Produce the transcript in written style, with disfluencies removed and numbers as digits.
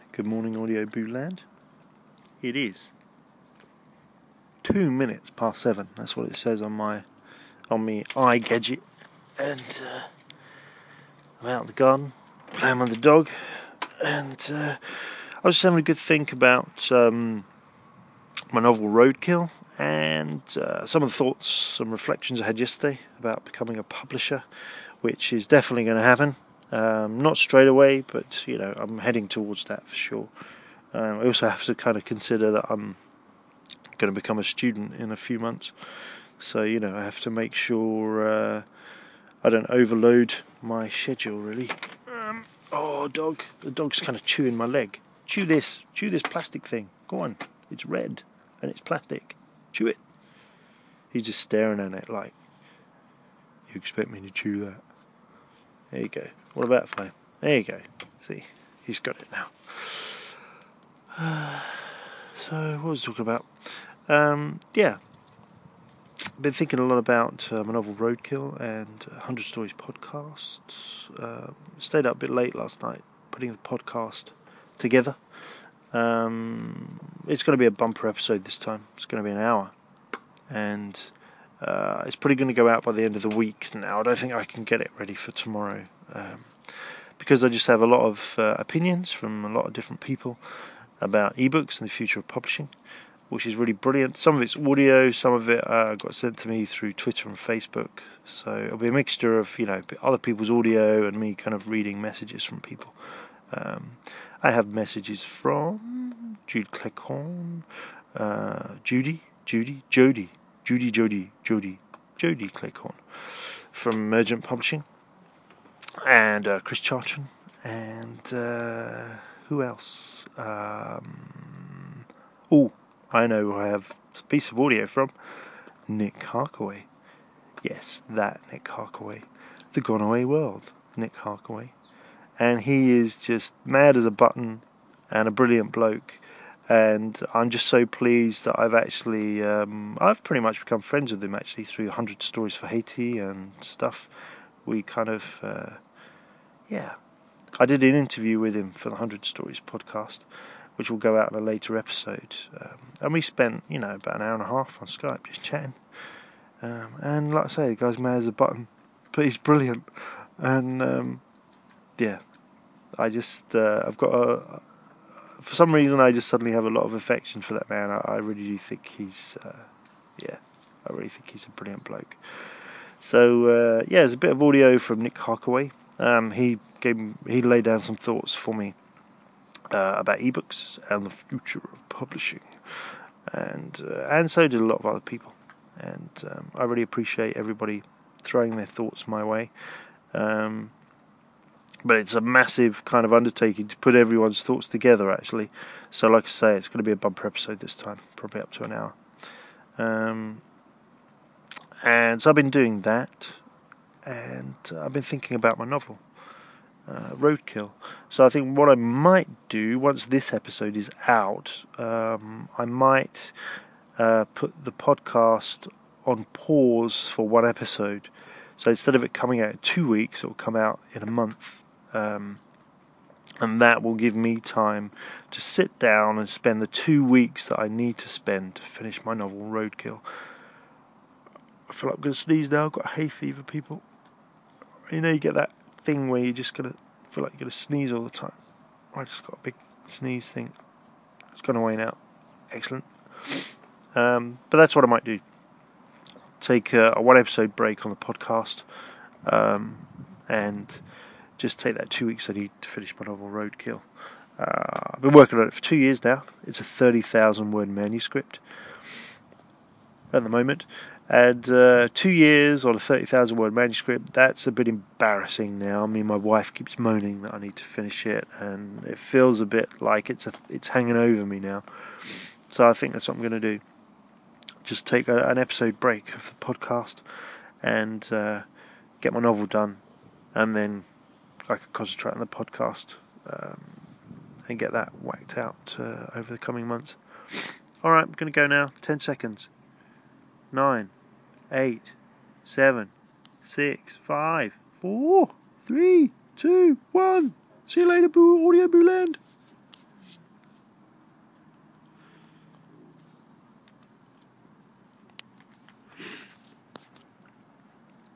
Good morning, Audio Boo Land. It is 2 minutes past 7. That's what it says on my iGadget. And I'm out in the garden, playing with the dog. And I was just having a good think about my novel Roadkill and some of the thoughts and reflections I had yesterday about becoming a publisher, which is definitely going to happen. Not straight away, but I'm heading towards that for sure. I also have to kind of consider that I'm going to become a student in a few months, so I have to make sure I don't overload my schedule really. Dog! The dog's kind of chewing my leg. Chew this plastic thing. Go on, it's red and it's plastic. Chew it. He's just staring at it like, you expect me to chew that? There you go. What about Flame? There you go. See, he's got it now. So what was I talking about? I've been thinking a lot about my novel Roadkill and 100 Stories podcast. Stayed up a bit late last night putting the podcast together. It's going to be a bumper episode this time. It's going to be an hour, and it's probably going to go out by the end of the week now. I don't think I can get it ready for tomorrow, because I just have a lot of opinions from a lot of different people about ebooks and the future of publishing, which is really brilliant. Some of it's audio, some of it got sent to me through Twitter and Facebook. So it'll be a mixture of other people's audio and me kind of reading messages from people. I have messages from Jude Clecorn, Jody Clecorn from Emergent Publishing, and Chris Chartrand, and who else? I know I have a piece of audio from Nick Harkaway. Yes, that Nick Harkaway. The Gone Away World, Nick Harkaway. And he is just mad as a button and a brilliant bloke. And I'm just so pleased that I've actually, I've pretty much become friends with him actually through 100 Stories for Haiti and stuff. We kind of, I did an interview with him for the 100 Stories podcast, which will go out in a later episode. And we spent, about an hour and a half on Skype just chatting. And like I say, the guy's mad as a button, but he's brilliant. And I just, I've got for some reason, I just suddenly have a lot of affection for that man. I really do think he's, I really think he's a brilliant bloke. So, there's a bit of audio from Nick Harkaway. He laid down some thoughts for me about ebooks and the future of publishing, and so did a lot of other people. And I really appreciate everybody throwing their thoughts my way. But it's a massive kind of undertaking to put everyone's thoughts together, actually. So, like I say, it's going to be a bumper episode this time, probably up to an hour. And so I've been doing that, and I've been thinking about my novel, Roadkill. So I think what I might do, once this episode is out, I might put the podcast on pause for one episode. So instead of it coming out in 2 weeks, it will come out in a month. And that will give me time to sit down and spend the 2 weeks that I need to spend to finish my novel Roadkill. I feel like I'm going to sneeze now. I've got hay fever, people. You get that thing where you're just going to feel like you're going to sneeze all the time. I just got a big sneeze thing. It's gone away now. Excellent. But that's what I might do. Take a one episode break on the podcast, and just take that 2 weeks I need to finish my novel Roadkill. I've been working on it for 2 years now. It's a 30,000 word manuscript at the moment. And 2 years on a 30,000 word manuscript, that's a bit embarrassing now. I mean, my wife keeps moaning that I need to finish it, and it feels a bit like it's hanging over me now. So I think that's what I'm going to do. Just take an episode break of the podcast and get my novel done, and then I can concentrate on the podcast and get that whacked out over the coming months. Alright, I'm going to go now. 10 seconds. 9, 8, 7, 6, 5, 4, 3, 2, 1. See you later, Audio Boo Land.